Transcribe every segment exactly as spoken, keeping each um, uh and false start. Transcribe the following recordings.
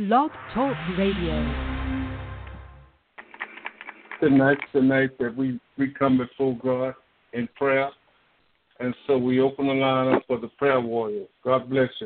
Blog Talk Radio. Tonight, tonight that we, we come before God in prayer. And so we open the line up for the prayer warriors. God bless you.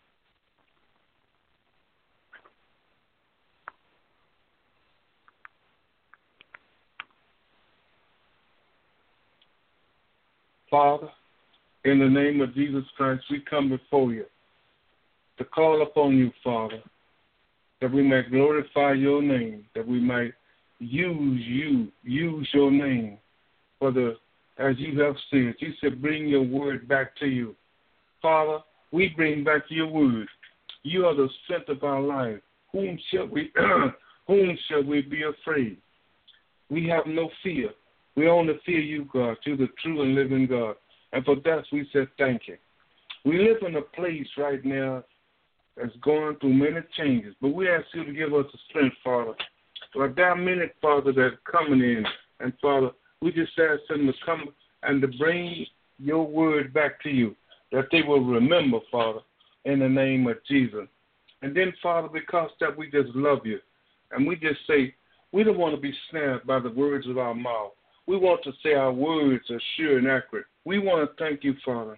Father, in the name of Jesus Christ, we come before you to call upon you, Father, that we might glorify your name, that we might use you, use your name for the, as you have said. You said, bring your word back to you. Father, we bring back your word. You are the strength of our life. Whom shall we, whom shall we be afraid? We have no fear. We only fear you, God. You're the true and living God. And for that, we said thank you. We live in a place right now that's going through many changes, but we ask you to give us the strength, Father. But there are many, Father, that are coming in. And, Father, we just ask them to come and to bring your word back to you, that they will remember, Father, in the name of Jesus. And then, Father, because that we just love you, and we just say, we don't want to be snared by the words of our mouth. We want to say our words are sure and accurate. We want to thank you, Father.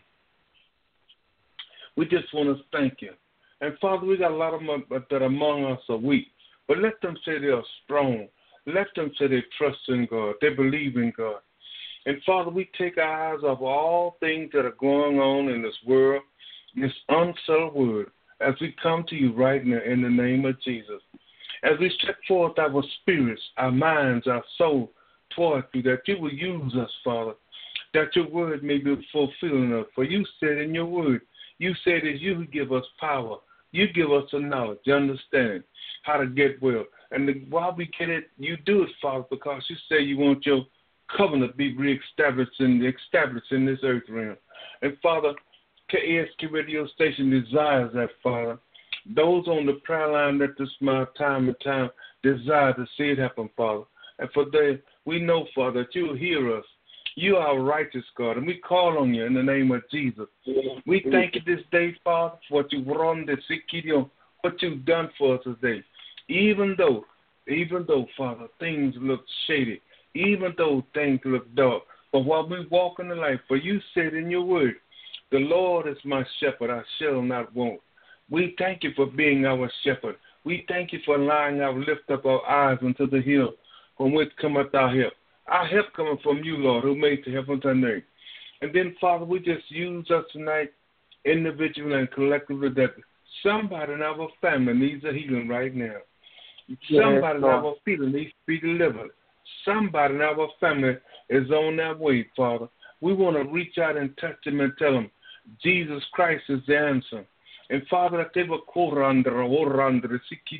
We just want to thank you. And, Father, we got a lot of them that among us are weak. But let them say they are strong. Let them say they trust in God. They believe in God. And, Father, we take our eyes off all things that are going on in this world, this unsettled word, as we come to you right now in the name of Jesus. As we step forth our spirits, our minds, our soul, toward you, that you will use us, Father, that your word may be fulfilling us. For you said in your word, you said that you would give us power. You give us the knowledge, the understanding, how to get well. And the, while we get it, you do it, Father, because you say you want your covenant to be reestablished and established in this earth realm. And, Father, K A S K radio station desires that, Father. Those on the prayer line at this time and time desire to see it happen, Father. And for that, we know, Father, that you will hear us. You are a righteous God, and we call on you in the name of Jesus. We thank you this day, Father, for what you've run this what you've done for us today. Even though, even though, Father, things look shady, even though things look dark, but while we walk in the light, for you said in your word, the Lord is my shepherd, I shall not want. We thank you for being our shepherd. We thank you for allowing us to lift up our eyes unto the hill, from which cometh our help. Our help coming from you, Lord, who made the heavens and earth. And then, Father, we just use us tonight, individually and collectively, that somebody in our family needs a healing right now. Somebody yes, in our family needs to be delivered. Somebody in our family is on their way, Father. We want to reach out and touch them and tell them Jesus Christ is the answer. And, Father, that they will call under or under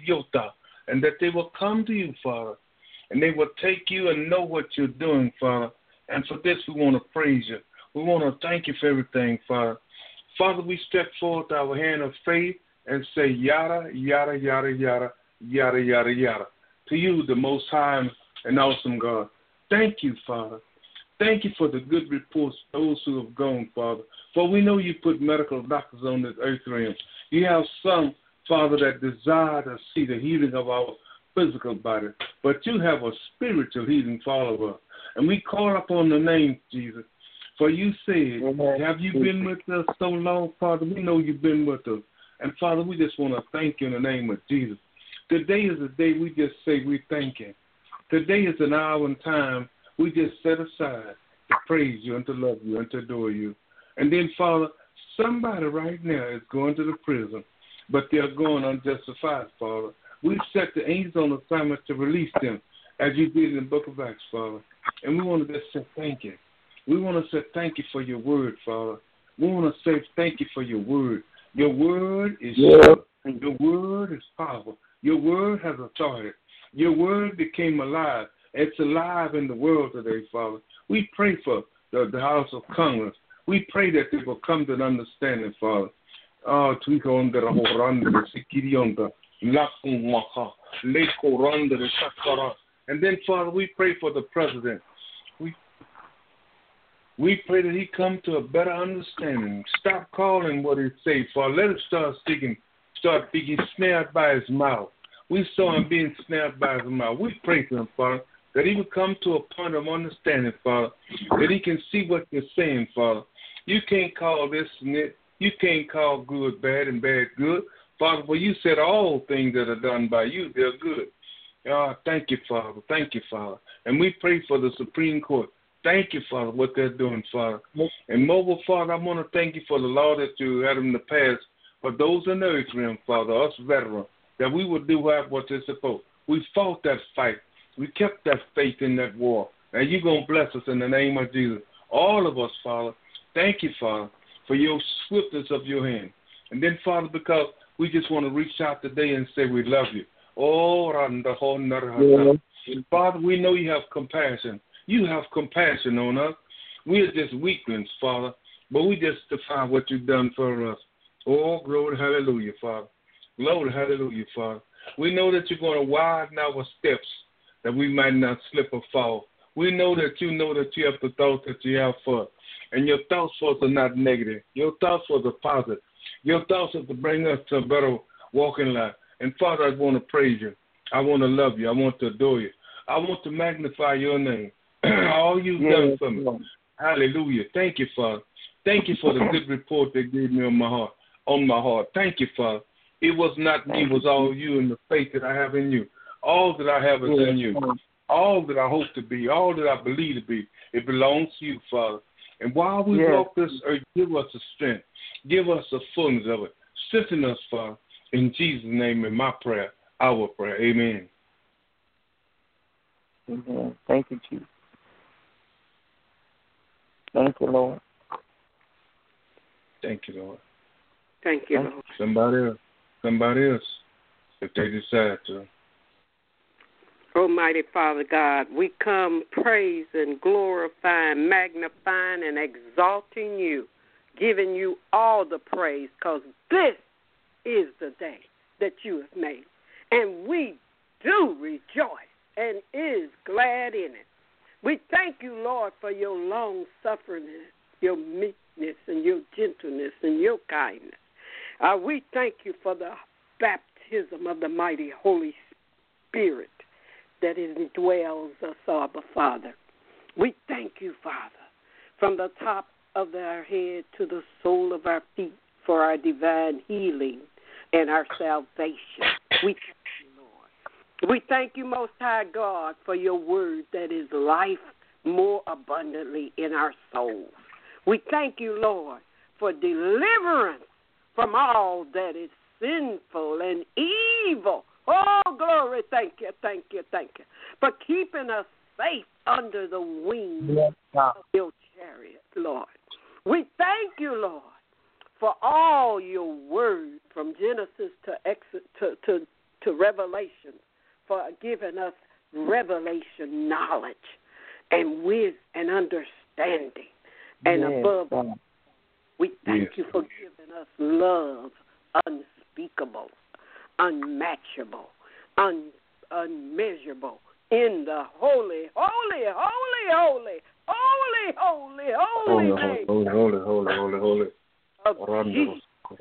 and that they will come to you, Father. And they will take you and know what you're doing, Father. And for this, we want to praise you. We want to thank you for everything, Father. Father, we step forward our hand of faith and say, yada, yada, yada, yada, yada, yada, yada. To you, the most high and awesome God. Thank you, Father. Thank you for the good reports, those who have gone, Father. For we know you put medical doctors on this earth realm. You have some, Father, that desire to see the healing of our physical body, but you have a spiritual healing for all of us. And we call upon the name, Jesus. For you said, Amen. Have you been with us so long, Father? We know you've been with us. And, Father, we just want to thank you in the name of Jesus. Today is a day we just say we thank you. Today is an hour and time we just set aside to praise you and to love you and to adore you. And then, Father, somebody right now is going to the prison, but they're going unjustified, Father. We set the angels on assignment to release them, as you did in the book of Acts, Father. And we want to just say thank you. We want to say thank you for your word, Father. We want to say thank you for your word. Your word is yeah. true. Your word is powerful. Your word has authority. Your word became alive. It's alive in the world today, Father. We pray for the, the House of Congress. We pray that they will come to an understanding, Father. Oh, and then, Father, we pray for the president. We we pray that he come to a better understanding. Stop calling what he says, Father. Let us start speaking start being snared by his mouth. We saw him being snared by his mouth. We pray for him, Father, that he would come to a point of understanding, Father, that he can see what you're saying, Father. You can't call this and it. You can't call good bad and bad good. Father, for you said all things that are done by you, they're good. Oh, thank you, Father. Thank you, Father. And we pray for the Supreme Court. Thank you, Father, what they're doing, Father. And mobile, Father, I want to thank you for the law that you had in the past for those in the earth realm, Father, us veterans, that we would do what they're supposed. We fought that fight. We kept that faith in that war. And you're going to bless us in the name of Jesus. All of us, Father. Thank you, Father, for your swiftness of your hand. And then, Father, because we just want to reach out today and say we love you. Oh, yeah. Father, we know you have compassion. You have compassion on us. We are just weaklings, Father, but we just define what you've done for us. Oh, glory, hallelujah, Father. Glory, hallelujah, Father. We know that you're going to widen our steps that we might not slip or fall. We know that you know that you have the thoughts that you have for us. And your thoughts for us are not negative. Your thoughts for us are positive. Your thoughts are to bring us to a better walking life. And, Father, I want to praise you. I want to love you. I want to adore you. I want to magnify your name. All you've yes, done for me. Lord. Hallelujah. Thank you, Father. Thank you for the good report they gave me on my heart. On my heart. Thank you, Father. It was not me. It was all you and the faith that I have in you. All that I have is yes, in you. Lord. All that I hope to be, all that I believe to be, it belongs to you, Father. And while we yes. walk this earth, give us the strength. Give us the fullness of it. Strengthen us, Father. In Jesus' name, in my prayer, our prayer. Amen. Amen. Thank you, Jesus. Thank you, Lord. Thank you, Lord. Thank you, Lord. Somebody else. Somebody else, if they decide to. Almighty Father God, we come praising, glorifying, magnifying, and exalting you, giving you all the praise, because this is the day that you have made. And we do rejoice and is glad in it. We thank you, Lord, for your long-suffering, your meekness, and your gentleness, and your kindness. Uh, we thank you for the baptism of the mighty Holy Spirit that indwells us, Abba, Father. We thank you, Father, from the top of our head to the sole of our feet for our divine healing and our salvation. We thank you, Lord. We thank you, Most High God, for your word that is life more abundantly in our souls. We thank you, Lord, for deliverance from all that is sinful and evil. Oh, glory, thank you, thank you, thank you, for keeping us safe under the wings yes, of your chariot, Lord. We thank you, Lord, for all your word from Genesis to exit to, to, to Revelation, for giving us revelation knowledge and wisdom and understanding. And yes, above all, we thank yes. you for giving us love unspeakable, unmatchable, un, unmeasurable, in the holy, holy, holy, holy, holy, holy, holy, holy name. Holy, holy, holy, holy, holy. Of Jesus,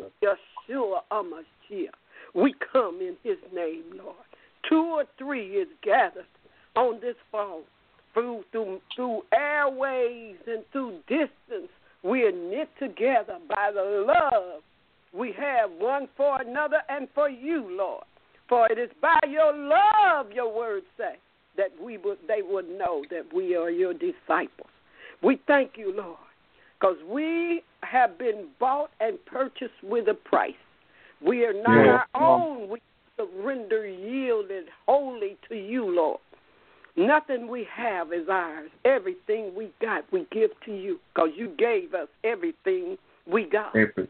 Yeshua HaMashiach. We come in his name, Lord. Two or three is gathered on this phone through, through, through airways and through distance. We are knit together by the love we have one for another and for you, Lord. For it is by your love, your words say, that we would, they would know that we are your disciples. We thank you, Lord, because we have been bought and purchased with a price. We are not yeah. our own. We surrender, yielded wholly to you, Lord. Nothing we have is ours. Everything we got, we give to you, because you gave us everything we got. Everything.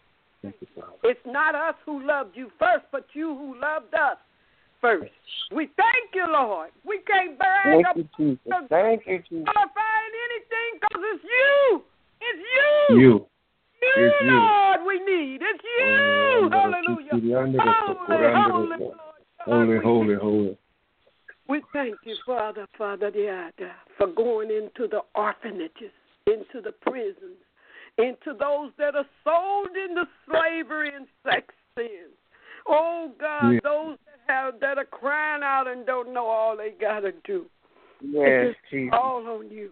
It's not us who loved you first, but you who loved us first. We thank you, Lord. We can't brag up you, thank you, Jesus. anything because it's you. It's you. You. You, it's Lord, you. we need. It's you. Hallelujah. Holy, holy, holy, holy, holy. We thank you, Father, Father, for going into the orphanages, into the prisons, into those that are sold into slavery and sex sins. Oh, God, Yes. those that have that are crying out and don't know all they got to do. Yes, It's Jesus. all on you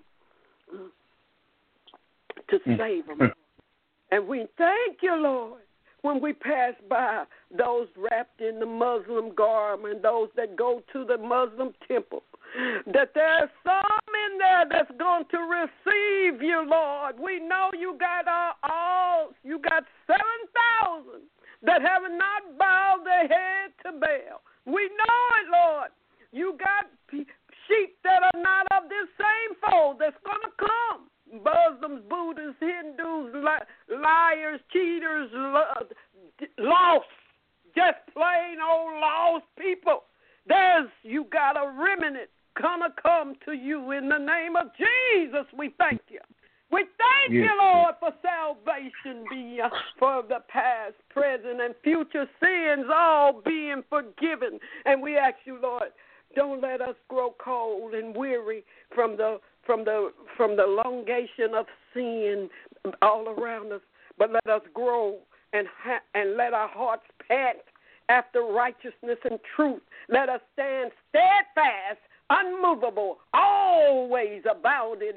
to save them. And we thank you, Lord, when we pass by those wrapped in the Muslim garb and those that go to the Muslim temple, that there's some in there that's going to receive you, Lord. We know you got all, all you got seven thousand that have not bowed their head to Baal. We know it, Lord. You got sheep that are not of this same fold that's going to come. Muslims, Buddhists, Hindus, li- liars, cheaters, lo- lost, just plain old lost people. There's, you got a remnant gonna come to you in the name of Jesus. We thank you. We thank Yes. you, Lord, for salvation be for the past, present, and future sins all being forgiven. And we ask you, Lord, don't let us grow cold and weary from the from the from the elongation of sin all around us, but let us grow and ha- and let our hearts pant after righteousness and truth. Let us stand steadfast, unmovable, always abounding,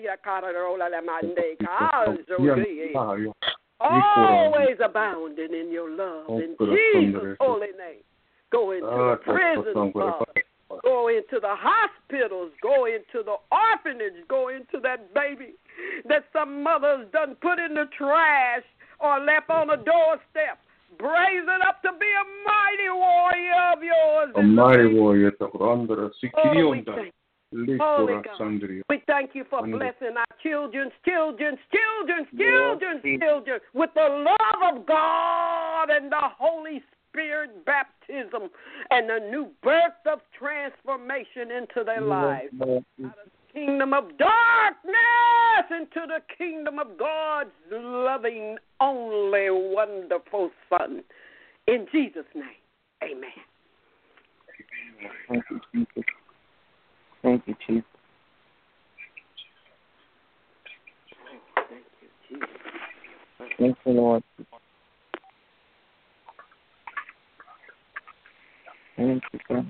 always abounding in your love. In Jesus' holy name. Go into the prisons, Father. Go into the hospitals. Go into the orphanage. Go into that baby that some mothers done put in the trash or left on a doorstep. Raise it up to be a mighty warrior of yours. A mighty warrior. Oh, we thank you. Holy God. We thank you for blessing our children's children's children's children's children with the love of God and the Holy Spirit baptism and the new birth of transformation into their lives. Out of the kingdom of darkness into the kingdom of God's loving, only wonderful Son. In Jesus' name, amen. Thank you, Jesus. Thank you, Jesus. Thank you, Lord. Thank you, God.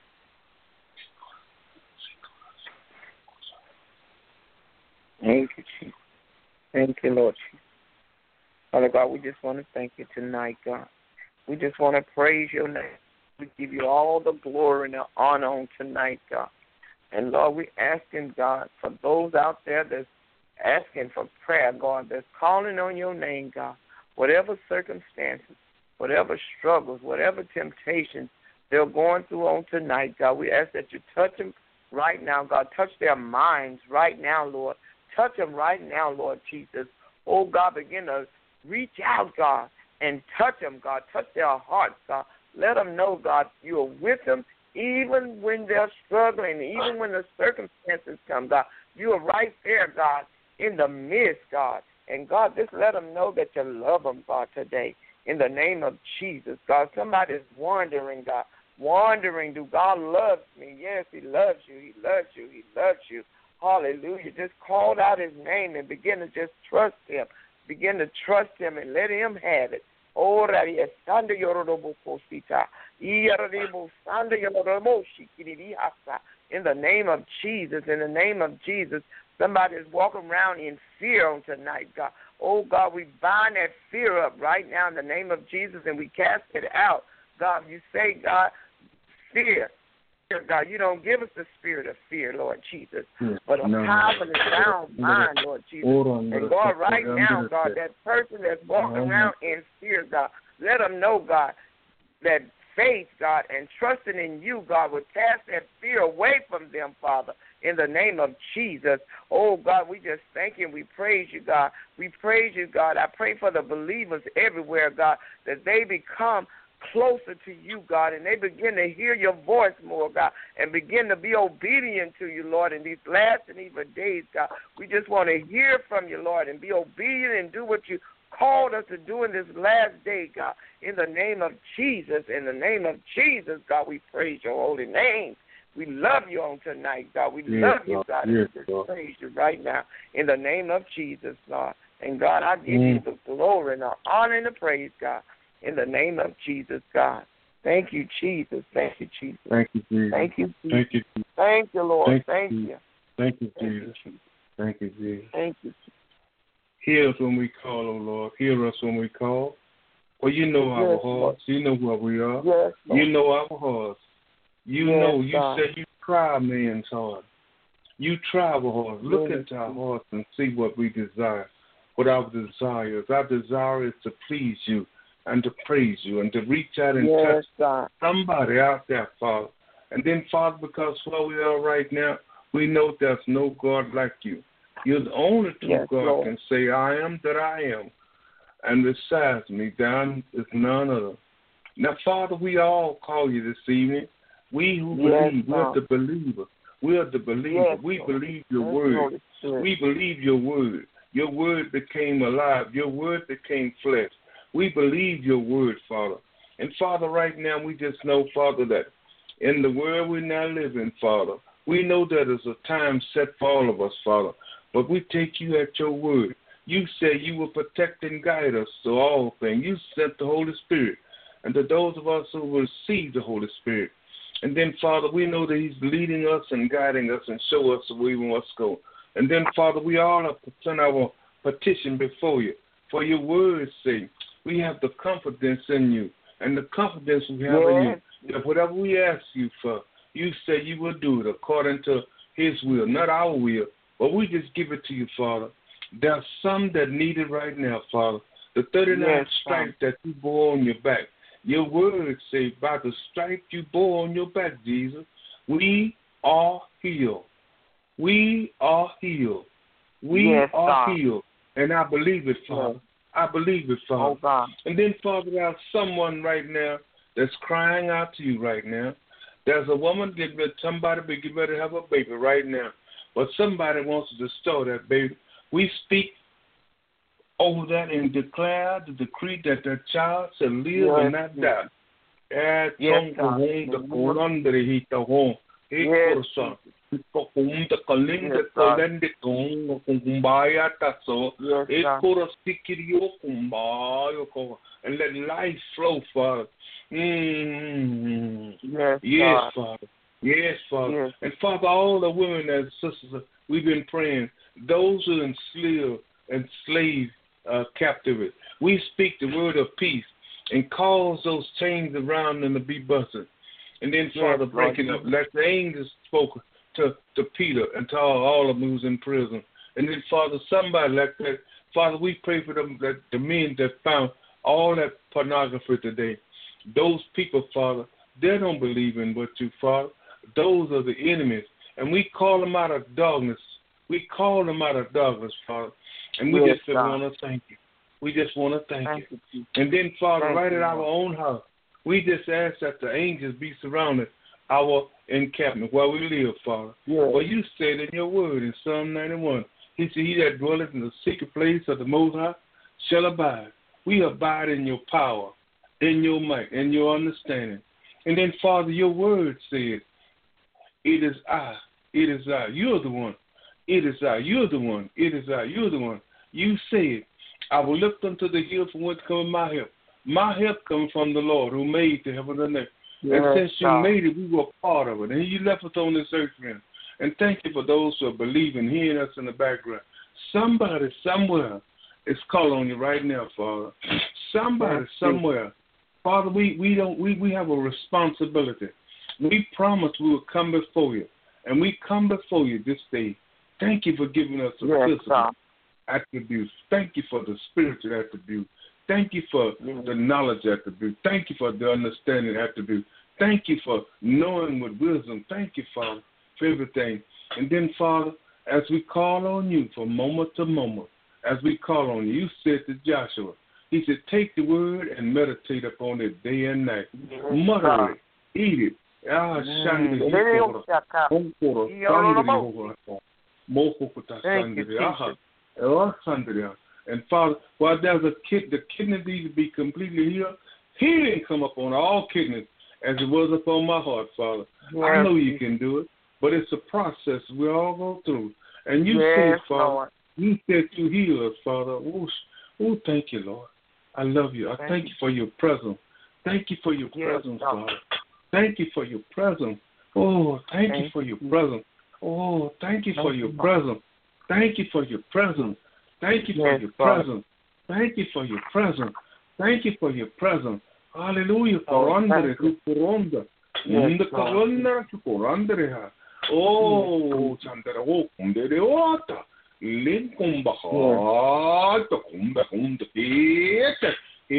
Thank you, Jesus. Thank you, Lord Jesus. Father God, we just want to thank you tonight, God. We just want to praise your name. We give you all the glory and the honor on tonight, God. And, Lord, we asking, God, for those out there that's asking for prayer, God, that's calling on your name, God, whatever circumstances, whatever struggles, whatever temptations they're going through on tonight, God, we ask that you touch them right now, God. Touch their minds right now, Lord. Touch them right now, Lord Jesus. Oh, God, begin to reach out, God, and touch them, God. Touch their hearts, God. Let them know, God, you are with them even when they're struggling, even when the circumstances come, God. You are right there, God, in the midst, God. And, God, just let them know that you love them, God, today. In the name of Jesus, God. Somebody's wondering, God, wondering, do God love me? Yes, he loves you. He loves you. He loves you. Hallelujah. Just call out his name and begin to just trust him. Begin to trust him and let him have it. Oh, in the name of Jesus, in the name of Jesus, somebody is walking around in fear on tonight, God. Oh, God, we bind that fear up right now in the name of Jesus, and we cast it out. God, you say, God, fear. God, you don't give us the spirit of fear, Lord Jesus, but a power and a sound mind, Lord Jesus. And God, right now, God, that person that's walking around in fear, God, let them know, God, that faith, God, and trusting in you, God, will cast that fear away from them, Father, in the name of Jesus. Oh, God, we just thank you and we praise you, God. We praise you, God. I pray for the believers everywhere, God, that they become closer to you, God, and they begin to hear your voice more, God, and begin to be obedient to you, Lord, in these last and evil days, God. We just want to hear from you, Lord, and be obedient and do what you called us to do in this last day, God. In the name of Jesus, in the name of Jesus, God, we praise your holy name. We love you on tonight, God. We yes, love you, God, yes, and we just praise you right now in the name of Jesus, God. And, God, I give mm. you the glory and the honor and the praise, God. in the name of Jesus, God. Thank you, Jesus. Thank you, Jesus. Thank you, Jesus. Thank you, Jesus. Thank you, Jesus. Thank you, Lord. Thank Thank you. you. Thank you, Thank Jesus. you, Jesus. Thank you, Jesus. Thank you, Jesus. Hear us when we call, oh Lord. Hear us when we call. Well, you know our Yes, hearts. Lord. You know what we are. Yes, Lord. You know our hearts. You Yes, know. You God. said you try man's heart. You try our hearts. Look Yes, into our hearts and see what we desire. What our desires. Our desire is to please you and to praise you and to reach out and yes, touch God. somebody out there, Father. And then, Father, because where we are right now, we know there's no God like you. You're the only true Yes, God Lord. can say, I am that I am. And besides me, there is none other. Now, Father, we all call you this evening. We who Yes, believe, we're God. the believer. We're the believer. Yes, we Lord. believe your Thank you, word. Holy Spirit. We believe your word. Your word became alive. Your word became flesh. We believe your word, Father. And, Father, right now we just know, Father, that in the world we now live in, Father, we know that there's a time set for all of us, Father. But we take you at your word. You say you will protect and guide us to all things. You sent the Holy Spirit. And to those of us who will receive the Holy Spirit. And then, Father, we know that he's leading us and guiding us and show us the way we must go. And then, Father, we all have to send our petition before you. For your word's sake, we have the confidence in you. And the confidence we have Yes. in you, that whatever we ask you for, you say you will do it according to his will, not our will. But we just give it to you, Father. There's some that need it right now, Father. The thirty-nine Yes, stripes that you bore on your back. Your word say, by the stripe you bore on your back, Jesus, we are healed. We are healed. We Yes, are God. healed. And I believe it, Father. Yes. I believe it, Father. Oh, God. And then, Father, there's someone right now that's crying out to you right now. There's a woman getting ready, somebody be getting ready to have a baby right now. But somebody wants to destroy that baby. We speak over that and declare the decree that that child shall live Yes, and not die. yes. Yes, Yes, God. God. And let life flow, Father. Mm. Yes, Yes, God. Father. Yes, Father. Yes. And Father, all the women and sisters, we've been praying, those who are enslaved, enslaved uh, captivity, we speak the word of peace and cause those chains around them to be busted. And then, Yes, Father, Lord. breaking up, like the angels spoke to, to Peter and to all, all of them who's in prison. And then, Father, somebody like that, Father, we pray for them, that the men that found all that pornography today. Those people, Father, they don't believe in what you, Father. Those are the enemies. And we call them out of darkness. We call them out of darkness, Father. And we Yes, just God. want to thank you. We just want to thank, Thank you. you, Jesus. And then, Father, Thank right you, at our Lord. own house, we just ask that the angels be surrounded our encampment where we live, Father. Yes. For you said in your word in Psalm ninety-one, he said, he that dwelleth in the secret place of the Most High shall abide. We abide in your power, in your might, in your understanding. And then, Father, your word said, it is I, it is I. You're the one. It is I. You're the one. It is I. You're the one. You said, I will lift unto the hill from whence cometh my help. My help comes from the Lord who made the heaven and earth. Yes, and since you God. made it, we were part of it. And you left us on this earth, man. And thank you for those who are believing, hearing us in the background. Somebody somewhere is calling on you right now, Father. Somebody Yes, somewhere. Father, we, we don't we, we have a responsibility. We promised we would come before you. And we come before you this day. Thank you for giving us the Yes, physical God. attributes. Thank you for the spiritual attributes. Thank you for Yes. the knowledge attribute. Thank you for the understanding attribute. Thank you for knowing with wisdom. Thank you, Father, for everything. And then, Father, as we call on you from moment to moment, as we call on you, you said to Joshua, he said, take the word and meditate upon it day and night. Yes, Mutter God. it. Eat it. Ah, Mm. shandi Yes, hikora. God. Onkora. Yes, Sandri God. hikora. Mokukuta Thank you, sandri. Aha. Jesus. Oh, sandri. And Father, while there's a kid, the kidney needs to be completely healed. Healing come upon all kidneys as it was upon my heart, Father. Yes, I know you Jesus. can do it, but it's a process we all go through. And you Yes, said, Father, Lord. you said you heal us, Father. Oh, oh, thank you, Lord. I love you. I Thank thank you. you for your presence. Thank you for your Yes, presence, God. God. Thank you for your presence. Oh, thank, Thank you for your you. presence. Oh, thank you for Thank your you, presence. Thank you for your presence. Thank you for Yes, your God. presence. Thank you for your presence. Thank you for your presence. Hallelujah. Oh, Korandere, thank you. kukuranda. Yes, Nda God. korandere, kukurandere ha. Oh, chandere ho kundere ota. Linkumba ha. Ta kumba kumba pete.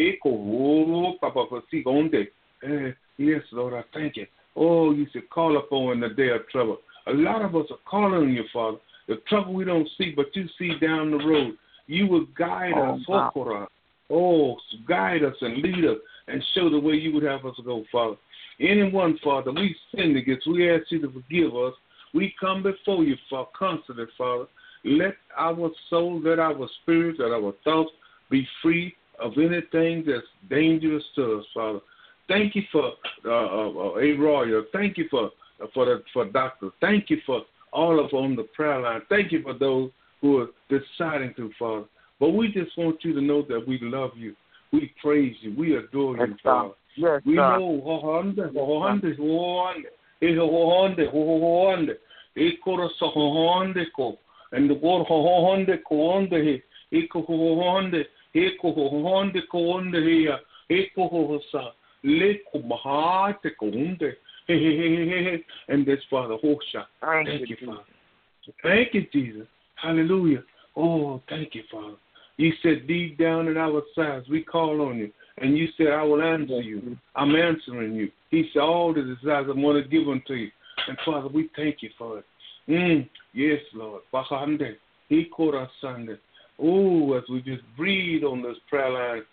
Eko papa fasi gonde. Eh, yes, Lord, I thank you. Oh, you should call upon in the day of trouble. A lot of us are calling on you, Father. The trouble we don't see, but you see down the road. You will guide Oh, us. God. Hokora. Oh, guide us and lead us and show the way you would have us go, Father. Anyone, Father, we sinned against, we ask you to forgive us. We come before you, Father, constantly, Father. Let our soul, let our spirit, let our thoughts be free of anything that's dangerous to us, Father. Thank you for uh, uh, A. Royal. Thank you for uh, for the, for doctors. Thank you for all of on the prayer line. Thank you for those who are deciding to, Father. But we just want you to know that we love you. We praise you. We adore you, Yes, Father. God. Yes, We God. know hohonde, hohonde, hohonde, eh, hohonde, hohonde, eh, kora sa hohonde ko, and the word hohonde ko onde he, eh, ko hohonde, eh, ko hohonde ko onde he ya, eh, ko hohosa, le ko mahate ko onde, he he he he he, and this Father hosha. Thank, Thank you, you, Father. Jesus. Thank you, Jesus. Hallelujah. Oh, thank you, Father. You said deep down in our sides, we call on you. And you said, I will answer you. I'm answering you. He said, all the desires I want to give unto you. And Father, we thank you for it. Mm, yes, Lord. Bahande, Ikora Sunday. Oh, as we just breathe on this prayer line,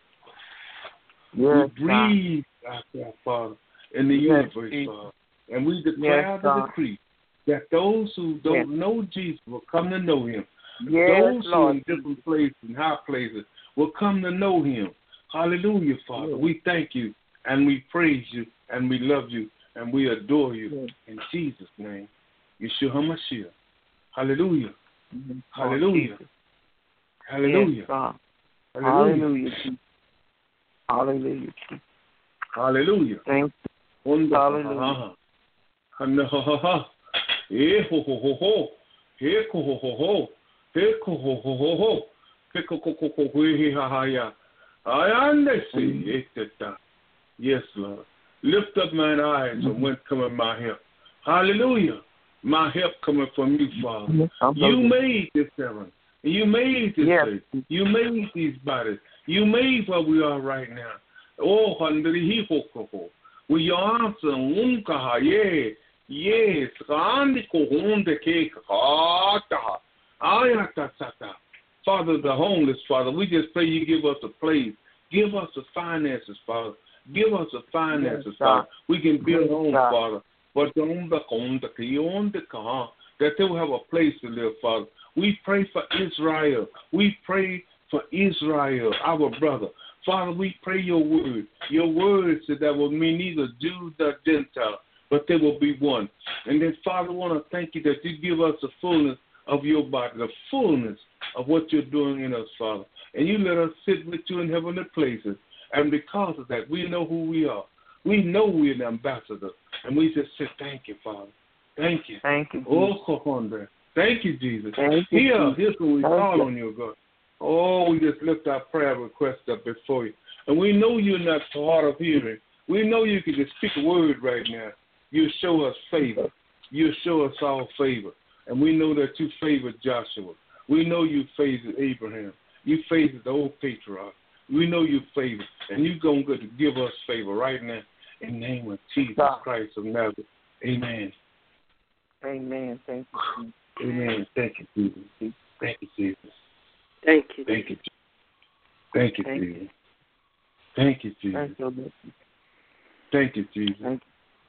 Yes, we breathe out there, Father, in the Yes, universe, Jesus. Father. And we declare Yes, the God. decree that those who don't Yes. know Jesus will come to know him. Yes, Those who are Lord. in different places and high places will come to know him. Hallelujah, Father. Yes. We thank you and we praise you and we love you and we adore you Yes. in Jesus' name. Yeshua HaMashiach. Hallelujah. Mhm. Hallelujah. Jesus. Hallelujah. Yes, God. Hallelujah. Hallelujah. Jesus. Hallelujah. Jesus. Hallelujah. Thank you. Wonderful. Hallelujah. Ha-ha-ha. Eh, ho, ho, ho, ho. Eh, ho, ho, ho, ho. Eh, ho, ho, ho, ho, ho. Eh, ho, ho, ho, ho, ho. Eh, ha, ha, ya. I understand. Eh, ta, ta. Yes, Lord. Lift up mine eyes from whence cometh my help. Hallelujah. My help cometh from you, Father. Yes, I'm You hungry. made this heaven. You made this Yes. place. You made these bodies. You made where we are right now. Oh, handri hikoko. We your answer, unkaha, yeah, yes, randi kohonde ke kata. Ayatatata. Father, the homeless, Father, we just pray you give us a place. Give us the finances, Father. Give us the finances, Yes, Father. God. We can build Yes, homes, God. Father. But the onda konda kionda kaha, that they will have a place to live, Father. We pray for Israel. We pray for Israel, our brother. Father, we pray your word. Your word said that will mean neither Jew nor Gentile, but they will be one. And then, Father, I want to thank you that you give us the fullness of your body, the fullness of what you're doing in us, Father. And you let us sit with you in heavenly places. And because of that, we know who we are. We know we're an ambassador. And we just say, thank you, Father. Thank you. Thank you. Oh, Kohonda. Thank you, Jesus. Thank you, Here, Jesus. here's when we Thank call you. on you, God. Oh, we just lift our prayer request up before you. And we know you're not hard of hearing. We know you can just speak a word right now. You show us favor. You show us all favor. And we know that you favored Joshua. We know you favored Abraham. You favored the old patriarch. We know you favored. And you're going to give us favor right now in the name of Jesus God. Christ of Nazareth. Amen. Amen. Thank you. Amen. Thank you, Jesus. Thank you, Jesus. Thank you. Thank you. Thank you, Thank Jesus. Thank you, Jesus. Thank you, Lord. Thank you, Jesus. Thank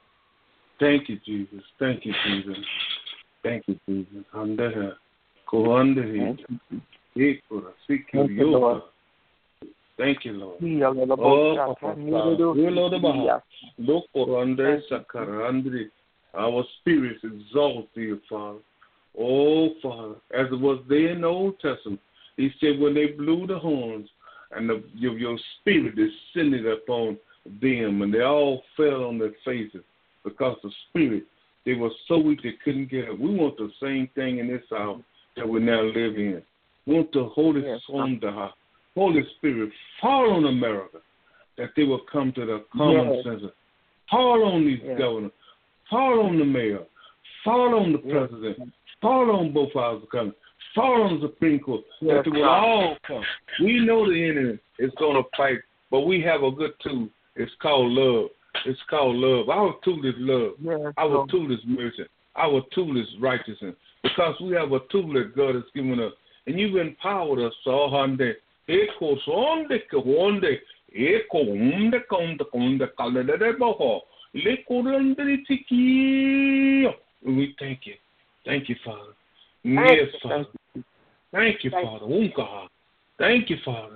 Thank you, Jesus. Thank you, Jesus. Thank you, Jesus. Handeha. Kohandehi. you. Ekura. Thank you, Sikiri Lord. yoga. Thank you, Lord. Oh, Oh, Papa. Lord Baha. Lokorande sakarandri. Our spirits exalt thee, Father. Oh, Father. As it was there in the Old Testament, he said when they blew the horns, and the, your, your spirit descended upon them, and they all fell on their faces because the spirit, they were so weak they couldn't get up. We want the same thing in this hour that we now live in. We want the Holy, yes, the Holy Spirit fall on America, that they will come to the common yes. sense. Fall on these yes. governors. Fall on the mayor. Fall on the yes. president. Fall on both houses of Congress. Fall on the Supreme Court. Yes, that they will all come. We know the enemy is going to fight, but we have a good tool. It's called love. It's called love. Our tool is love. Yes, Our Lord. tool is mercy. Our tool is righteousness. Because we have a tool that God has given us. And you've empowered us. So, Hande, Eko Sonde, Konde, Eko Umde, Konde, Konde, Kalede, Boho, Lekurande, Tiki. We thank you. Thank you, Father. Yes, Father. Thank you, Father. Unkaha. Thank you, Father.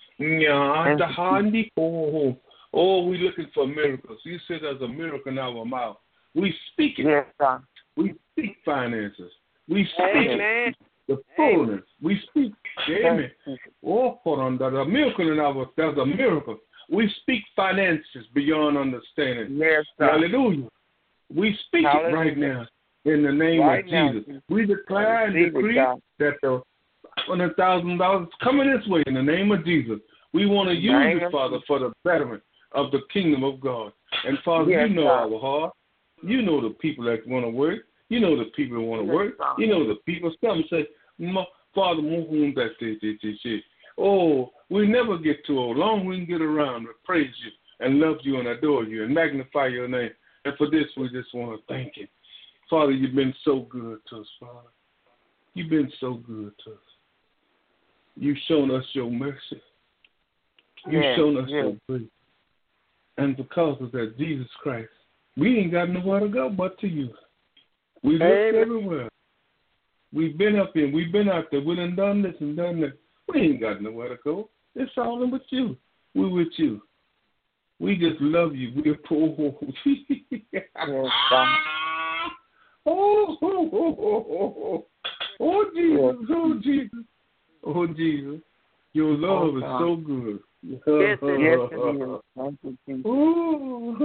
Oh, we're looking for miracles. You said there's a miracle in our mouth. We speak it. Yes, God. We speak finances. We speak Amen. it. The fullness. We speak. Amen. Oh, hold on. There's a miracle in our. There's a miracle. We speak finances beyond understanding. Yes, God. Hallelujah. We speak Hallelujah. it right now in the name Right of now, Jesus. Jesus. We declare and Receive it, decree God. that the one hundred thousand dollars is coming this way in the name of Jesus. We want to use Name it, of Father, Jesus. for the betterment of the kingdom of God. And Father, Yes, you know God. our heart. You know the people that want to work. You know the people that want to Yes, work. God. You know the people. Some say, "Ma- Father, move on that shit, shit, shit, shit." Oh, we never get too old. Long we can get around to praise you and love you and adore you and magnify your name. And for this, we just want to thank you. Father, you've been so good to us, Father. You've been so good to us. You've shown us your mercy. You've Yes, shown us yes. your grace. And because of that, Jesus Christ, we ain't got nowhere to go but to you. We looked Amen. everywhere. We've been up here. We've been out there. We done done this and done that. We ain't got nowhere to go. It's all in with you. We're with you. We just love you. We're poor. Yes, God. Oh, oh, oh, oh, oh, oh, Jesus, oh, Jesus, oh, Jesus. Your love Oh, is God. so good. Yes, it is. Yes, it is. Thank you, Jesus. Oh,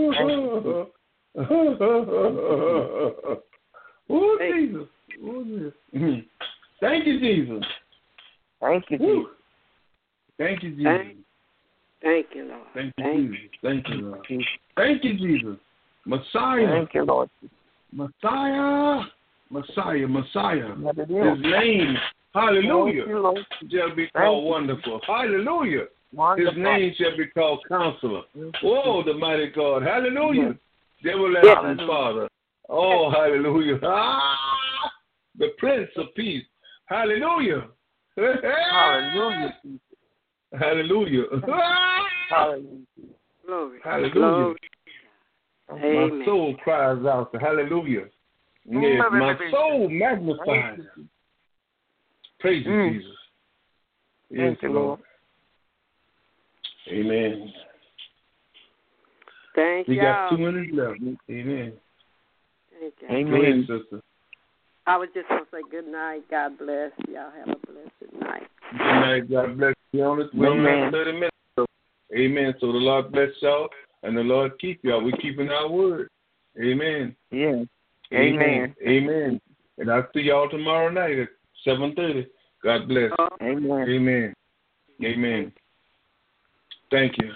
oh, Jesus. Oh, Jesus. Mhm. Thank you, Jesus. Thank you, Woo. Jesus. Thank you, Jesus. Thank, thank you, Lord. Thank you, Thank Jesus. Thank you, Lord. Jesus. Thank you, Jesus. Messiah. Thank you, Lord. Messiah. Messiah. Messiah. What it His is. name, hallelujah, Thank you, Lord. shall be Thank called you. Wonderful. Hallelujah. Wonderful. His name shall be called Counselor. Oh, the mighty God. Hallelujah. Yes. Everlasting Hallelujah. Father. Oh, hallelujah. Ah, the Prince of Peace. Hallelujah. Hallelujah. Jesus. Hallelujah. Ah, Hallelujah. Glory. hallelujah. Glory. My Amen. soul cries out to hallelujah. Yes, my soul magnifies. Praise you, Mm. Jesus. Yes, Thank you, Lord. Amen. Thank We got y'all. two minutes left. Amen. Thank y'all. Go ahead, Amen. sister. I was just going to say good night. God bless. Y'all have a blessed night. Good night. God bless you. On this, we only have Amen. thirty minutes. So, amen. So the Lord bless y'all and the Lord keep y'all. We're keeping our word. Amen. Yes. Amen. Amen. Amen. And I'll see y'all tomorrow night at seven thirty. God bless. Oh, Amen. Amen. Amen. Thank you.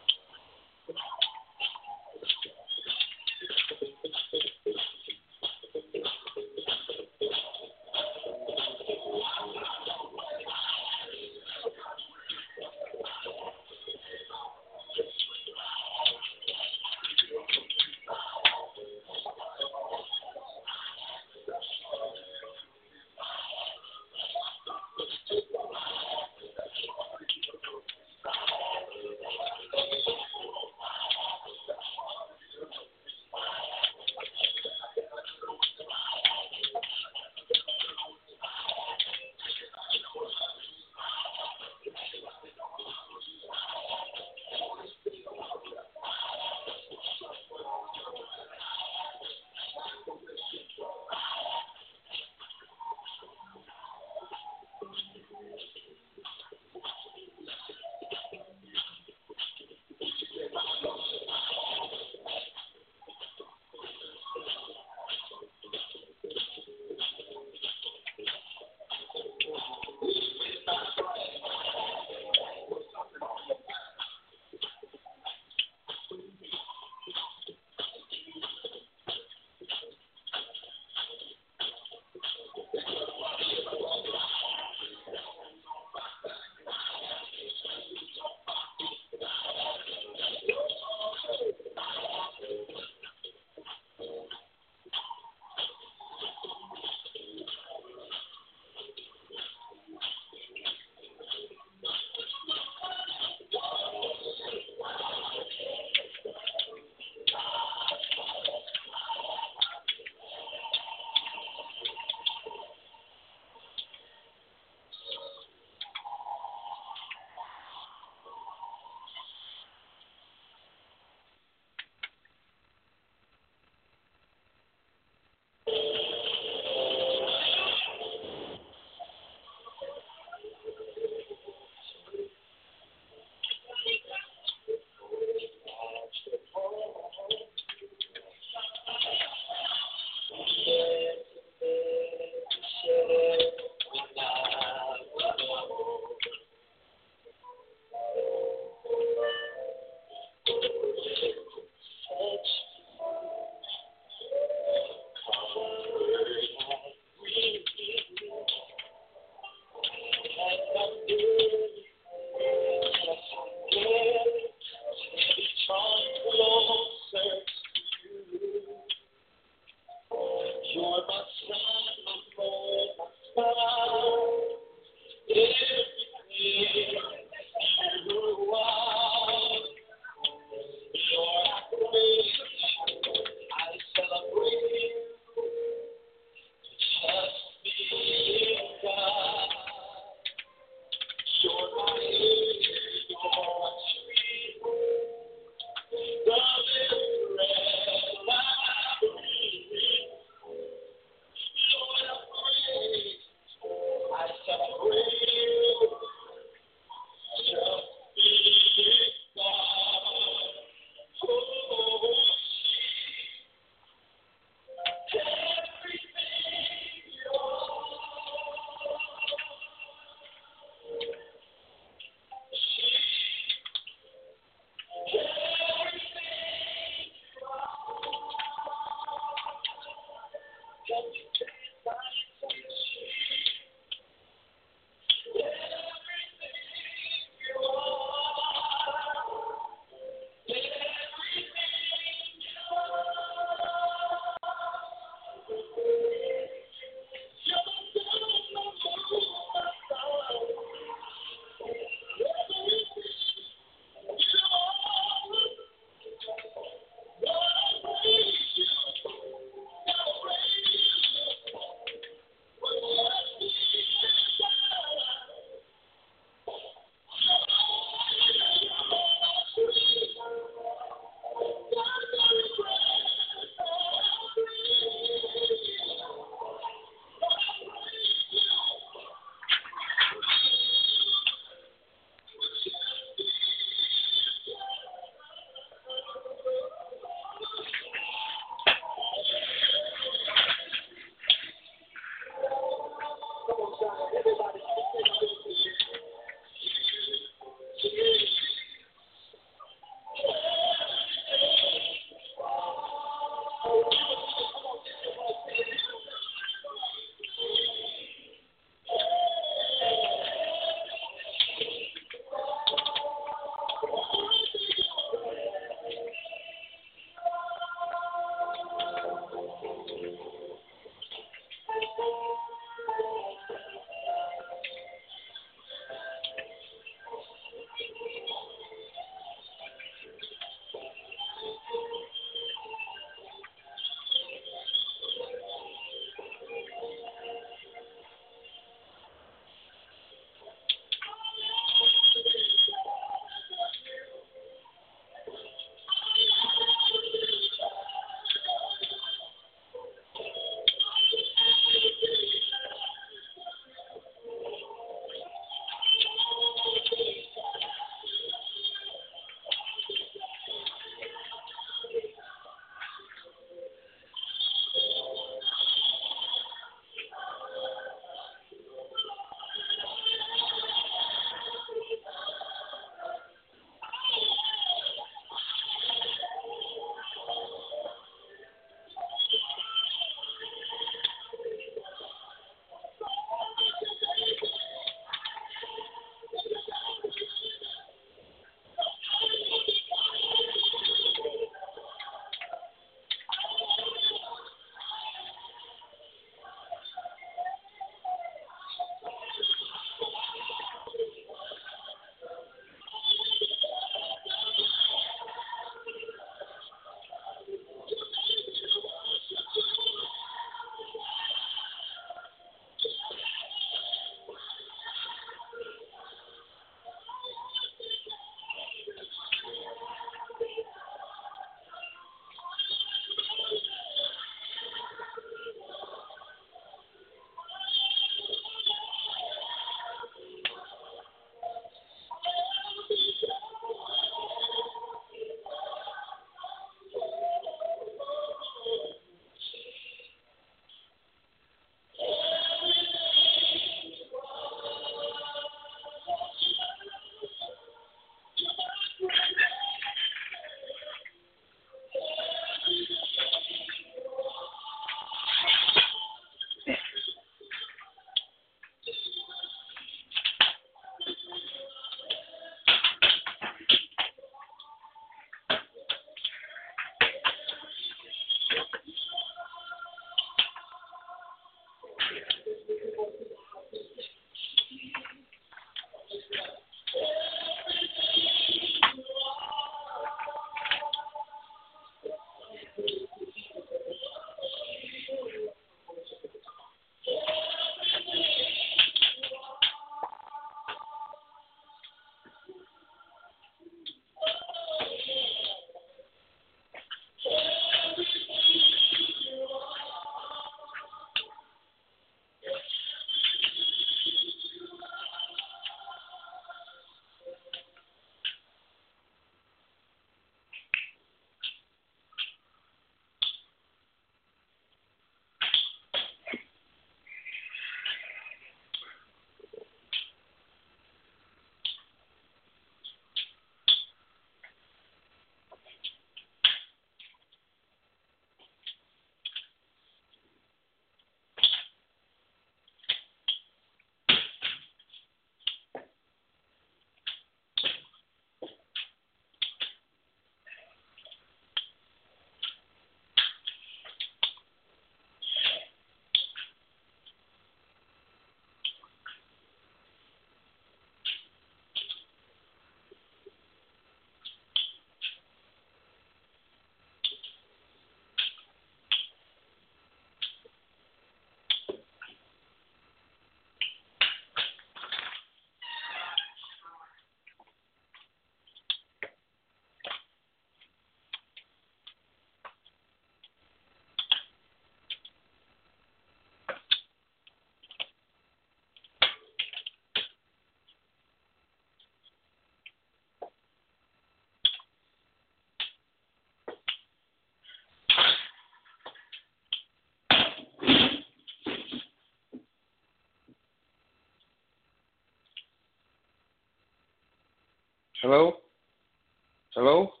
Hello? Hello?